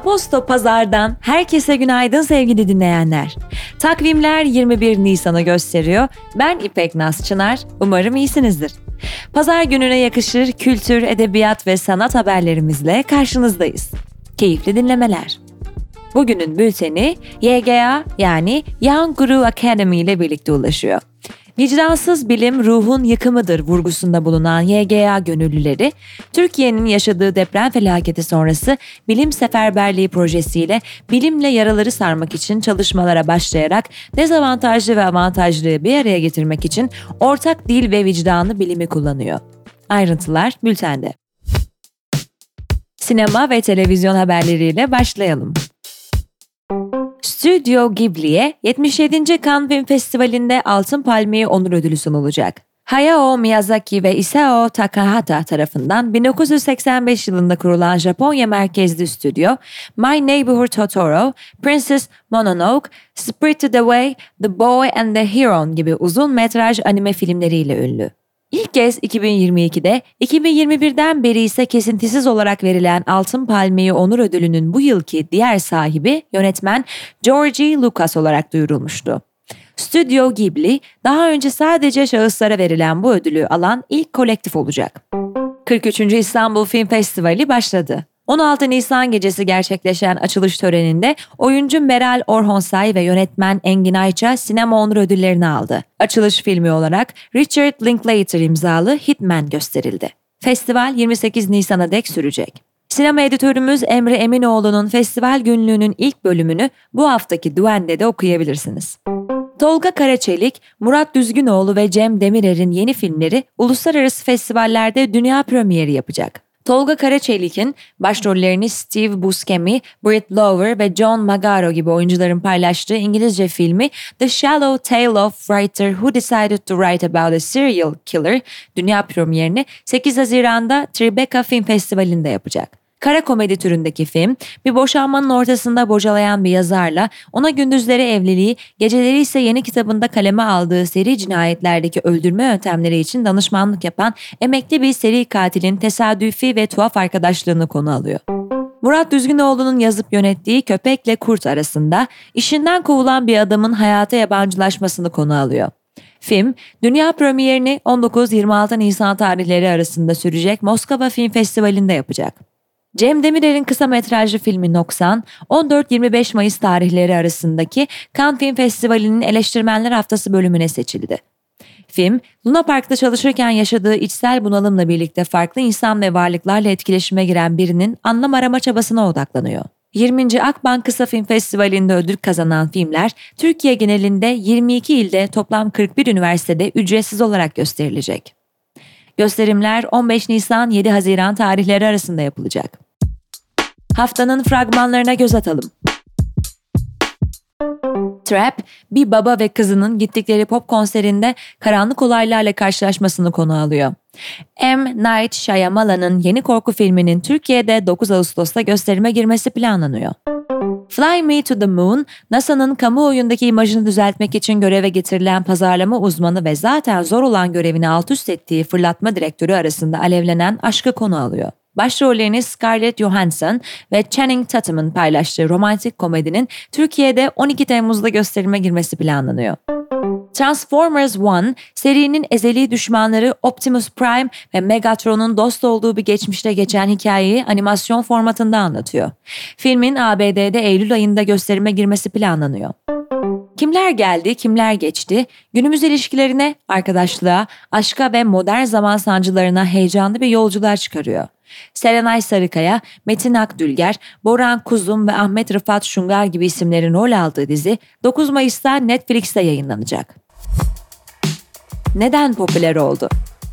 Aposto Pazar'dan herkese günaydın sevgili dinleyenler. Takvimler 21 Nisan'ı gösteriyor. Ben İpek Naz Çınar, umarım iyisinizdir. Pazar gününe yakışır kültür, edebiyat ve sanat haberlerimizle karşınızdayız. Keyifli dinlemeler. Bugünün bülteni YGA yani Young Guru Academy ile birlikte ulaşıyor. Vicdansız bilim ruhun yıkımıdır vurgusunda bulunan YGA gönüllüleri, Türkiye'nin yaşadığı deprem felaketi sonrası bilim seferberliği projesiyle bilimle yaraları sarmak için çalışmalara başlayarak dezavantajlı ve avantajlıyı bir araya getirmek için ortak dil ve vicdanı bilimi kullanıyor. Ayrıntılar bültende. Sinema ve televizyon haberleriyle başlayalım. Stüdyo Ghibli'ye 77. Cannes Film Festivali'nde Altın Palmiye Onur Ödülü sunulacak. Hayao Miyazaki ve Isao Takahata tarafından 1985 yılında kurulan Japonya merkezli stüdyo, My Neighborhood Totoro, Princess Mononoke, Spirited Away, The Boy and the Heron gibi uzun metraj anime filmleriyle ünlü. İlk kez 2022'de, 2021'den beri ise kesintisiz olarak verilen Altın Palmiye Onur Ödülü'nün bu yılki diğer sahibi yönetmen George Lucas olarak duyurulmuştu. Stüdyo Ghibli, daha önce sadece şahıslara verilen bu ödülü alan ilk kolektif olacak. 43. İstanbul Film Festivali başladı. 16 Nisan gecesi gerçekleşen açılış töreninde oyuncu Meral Orhonsay ve yönetmen Engin Ayça Sinema Onur ödüllerini aldı. Açılış filmi olarak Richard Linklater imzalı Hitman gösterildi. Festival 28 Nisan'a dek sürecek. Sinema editörümüz Emre Eminoğlu'nun festival günlüğünün ilk bölümünü bu haftaki Duen'de de okuyabilirsiniz. Tolga Karaçelik, Murat Düzgünoğlu ve Cem Demirer'in yeni filmleri uluslararası festivallerde dünya premieri yapacak. Tolga Karaçelik'in başrollerini Steve Buscemi, Britt Lover ve John Magaro gibi oyuncuların paylaştığı İngilizce filmi The Shallow Tale of Writer Who Decided to Write About a Serial Killer dünya premierini 8 Haziran'da Tribeca Film Festivali'nde yapacak. Kara komedi türündeki film, bir boşanmanın ortasında bocalayan bir yazarla ona gündüzleri evliliği, geceleri ise yeni kitabında kaleme aldığı seri cinayetlerdeki öldürme yöntemleri için danışmanlık yapan emekli bir seri katilin tesadüfi ve tuhaf arkadaşlığını konu alıyor. Murat Düzgünoğlu'nun yazıp yönettiği Köpekle Kurt arasında işinden kovulan bir adamın hayata yabancılaşmasını konu alıyor. Film, dünya premierini 19-26 Nisan tarihleri arasında sürecek Moskova Film Festivali'nde yapacak. Cem Demirer'in kısa metrajlı filmi Noksan, 14-25 Mayıs tarihleri arasındaki Cannes Film Festivali'nin Eleştirmenler Haftası bölümüne seçildi. Film, Luna Park'ta çalışırken yaşadığı içsel bunalımla birlikte farklı insan ve varlıklarla etkileşime giren birinin anlam arama çabasına odaklanıyor. 20. Akbank Kısa Film Festivali'nde ödül kazanan filmler, Türkiye genelinde 22 ilde toplam 41 üniversitede ücretsiz olarak gösterilecek. Gösterimler 15 Nisan-7 Haziran tarihleri arasında yapılacak. Haftanın fragmanlarına göz atalım. Trap, bir baba ve kızının gittikleri pop konserinde karanlık olaylarla karşılaşmasını konu alıyor. M. Night Shyamalan'ın yeni korku filminin Türkiye'de 9 Ağustos'ta gösterime girmesi planlanıyor. Fly Me to the Moon, NASA'nın kamuoyundaki imajını düzeltmek için göreve getirilen pazarlama uzmanı ve zaten zor olan görevini alt üst ettiği fırlatma direktörü arasında alevlenen aşkı konu alıyor. Başrollerini Scarlett Johansson ve Channing Tatum'un paylaştığı romantik komedinin Türkiye'de 12 Temmuz'da gösterime girmesi planlanıyor. Transformers One, serinin ezeli düşmanları Optimus Prime ve Megatron'un dost olduğu bir geçmişte geçen hikayeyi animasyon formatında anlatıyor. Filmin ABD'de Eylül ayında gösterime girmesi planlanıyor. Kimler geldi, kimler geçti, günümüz ilişkilerine, arkadaşlığa, aşka ve modern zaman sancılarına heyecanlı bir yolculuğa çıkarıyor. Serenay Sarıkaya, Metin Akdülger, Boran Kuzum ve Ahmet Rıfat Şungar gibi isimlerin rol aldığı dizi 9 Mayıs'ta Netflix'te yayınlanacak. Neden popüler oldu?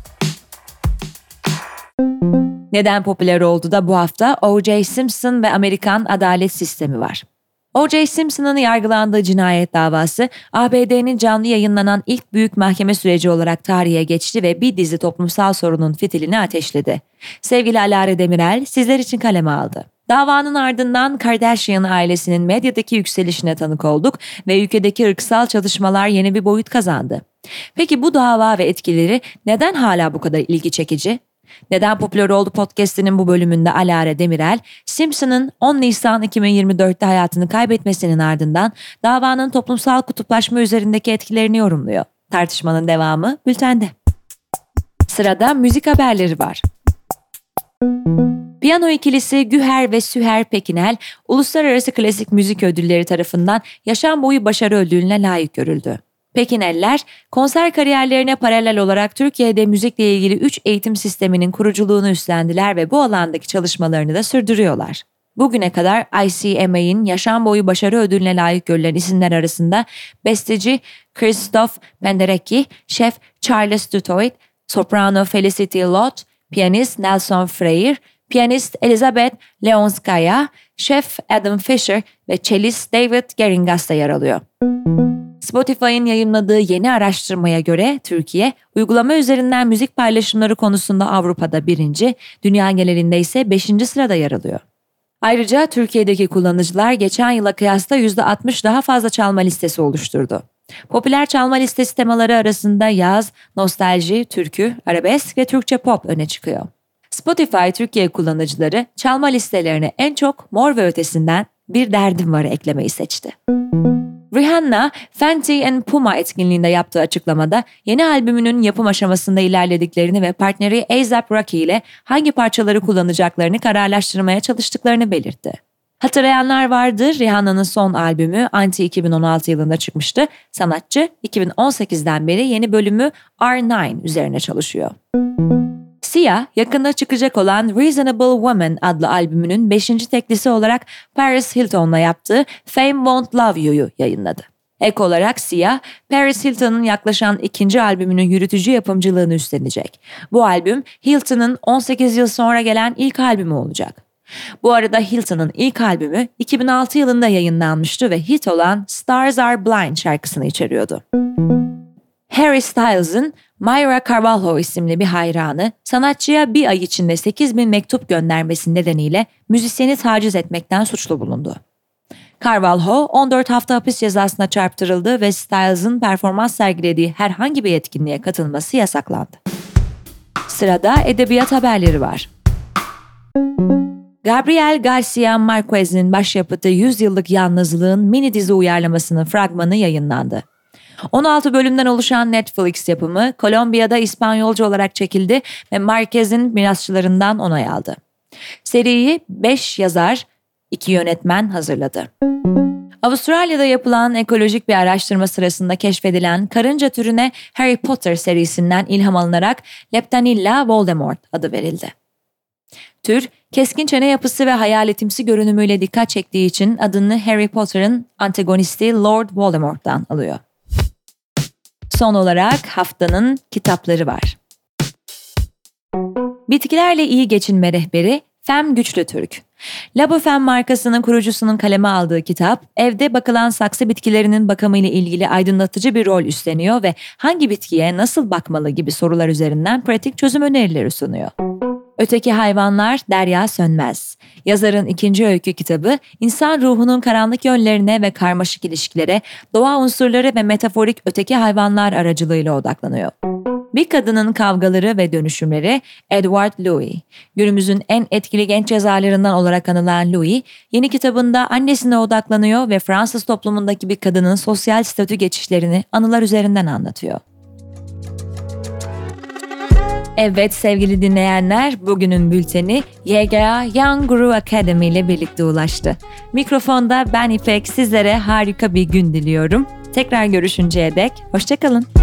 Neden popüler oldu da bu hafta O.J. Simpson ve Amerikan adalet sistemi var. O.J. Simpson'ın yargılandığı cinayet davası ABD'nin canlı yayınlanan ilk büyük mahkeme süreci olarak tarihe geçti ve bir dizi toplumsal sorunun fitilini ateşledi. Sevgili Alara Demirel sizler için kaleme aldı. Davanın ardından Kardashian ailesinin medyadaki yükselişine tanık olduk ve ülkedeki ırksal çatışmalar yeni bir boyut kazandı. Peki bu dava ve etkileri neden hala bu kadar ilgi çekici? Neden Popüler Oldu podcast'inin bu bölümünde Alara Demirel, Simpson'ın 10 Nisan 2024'te hayatını kaybetmesinin ardından davanın toplumsal kutuplaşma üzerindeki etkilerini yorumluyor. Tartışmanın devamı bültende. Sırada müzik haberleri var. Piyano ikilisi Güher ve Süher Pekinel, Uluslararası Klasik Müzik Ödülleri tarafından yaşam boyu başarı ödülüne layık görüldü. Pekineller, konser kariyerlerine paralel olarak Türkiye'de müzikle ilgili 3 eğitim sisteminin kuruculuğunu üstlendiler ve bu alandaki çalışmalarını da sürdürüyorlar. Bugüne kadar ICMA'in yaşam boyu başarı ödülüne layık görülen isimler arasında besteci Krzysztof Penderecki, şef Charles Dutoit, soprano Felicity Lott, piyanist Nelson Freire, piyanist Elizabeth Leonskaya, şef Adam Fisher ve cellist David Geringas da yer alıyor. Spotify'ın yayımladığı yeni araştırmaya göre Türkiye, uygulama üzerinden müzik paylaşımları konusunda Avrupa'da 1. dünya genelinde ise 5. sırada yer alıyor. Ayrıca Türkiye'deki kullanıcılar geçen yıla kıyasla %60 daha fazla çalma listesi oluşturdu. Popüler çalma listesi temaları arasında yaz, nostalji, türkü, arabesk ve Türkçe pop öne çıkıyor. Spotify Türkiye kullanıcıları çalma listelerine en çok Mor ve Ötesi'nden Bir Derdim Var'ı eklemeyi seçti. Rihanna, Fenty and Puma etkinliğinde yaptığı açıklamada yeni albümünün yapım aşamasında ilerlediklerini ve partneri A$AP Rocky ile hangi parçaları kullanacaklarını kararlaştırmaya çalıştıklarını belirtti. Hatırlayanlar vardır, Rihanna'nın son albümü Anti 2016 yılında çıkmıştı. Sanatçı 2018'den beri yeni bölümü R9 üzerine çalışıyor. Sia, yakında çıkacak olan Reasonable Woman adlı albümünün 5. teklisi olarak Paris Hilton'la yaptığı Fame Won't Love You'yu yayınladı. Ek olarak Sia, Paris Hilton'un yaklaşan 2. albümünün yürütücü yapımcılığını üstlenecek. Bu albüm Hilton'un 18 yıl sonra gelen ilk albümü olacak. Bu arada Hilton'un ilk albümü 2006 yılında yayınlanmıştı ve hit olan Stars Are Blind şarkısını içeriyordu. Harry Styles'ın Mayra Carvalho isimli bir hayranı sanatçıya bir ay içinde 8.000 mektup göndermesi nedeniyle müzisyeni taciz etmekten suçlu bulundu. Carvalho 14 hafta hapis cezasına çarptırıldı ve Styles'ın performans sergilediği herhangi bir etkinliğe katılması yasaklandı. Sırada edebiyat haberleri var. Gabriel Garcia Marquez'in başyapıtı 100 Yıllık Yalnızlığın mini dizi uyarlamasının fragmanı yayınlandı. 16 bölümden oluşan Netflix yapımı Kolombiya'da İspanyolca olarak çekildi ve Marquez'in mirasçılarından onay aldı. Seriyi 5 yazar, 2 yönetmen hazırladı. Avustralya'da yapılan ekolojik bir araştırma sırasında keşfedilen karınca türüne Harry Potter serisinden ilham alınarak Leptanilla Voldemort adı verildi. Tür, keskin çene yapısı ve hayaletimsi görünümüyle dikkat çektiği için adını Harry Potter'ın antagonisti Lord Voldemort'tan alıyor. Son olarak haftanın kitapları var. Bitkilerle iyi geçinme rehberi Fem Güçlü Türk. Labofem markasının kurucusunun kaleme aldığı kitap, evde bakılan saksı bitkilerinin bakımı ile ilgili aydınlatıcı bir rol üstleniyor ve hangi bitkiye nasıl bakmalı gibi sorular üzerinden pratik çözüm önerileri sunuyor. Öteki Hayvanlar Derya Sönmez. Yazarın 2. öykü kitabı, insan ruhunun karanlık yönlerine ve karmaşık ilişkilere, doğa unsurları ve metaforik öteki hayvanlar aracılığıyla odaklanıyor. Bir kadının kavgaları ve dönüşümleri Edward Louis. Günümüzün en etkili genç yazarlarından olarak anılan Louis, yeni kitabında annesine odaklanıyor ve Fransız toplumundaki bir kadının sosyal statü geçişlerini anılar üzerinden anlatıyor. Evet sevgili dinleyenler, bugünün bülteni YGA Young Guru Academy ile birlikte ulaştı. Mikrofonda ben İpek, sizlere harika bir gün diliyorum. Tekrar görüşünceye dek hoşça kalın.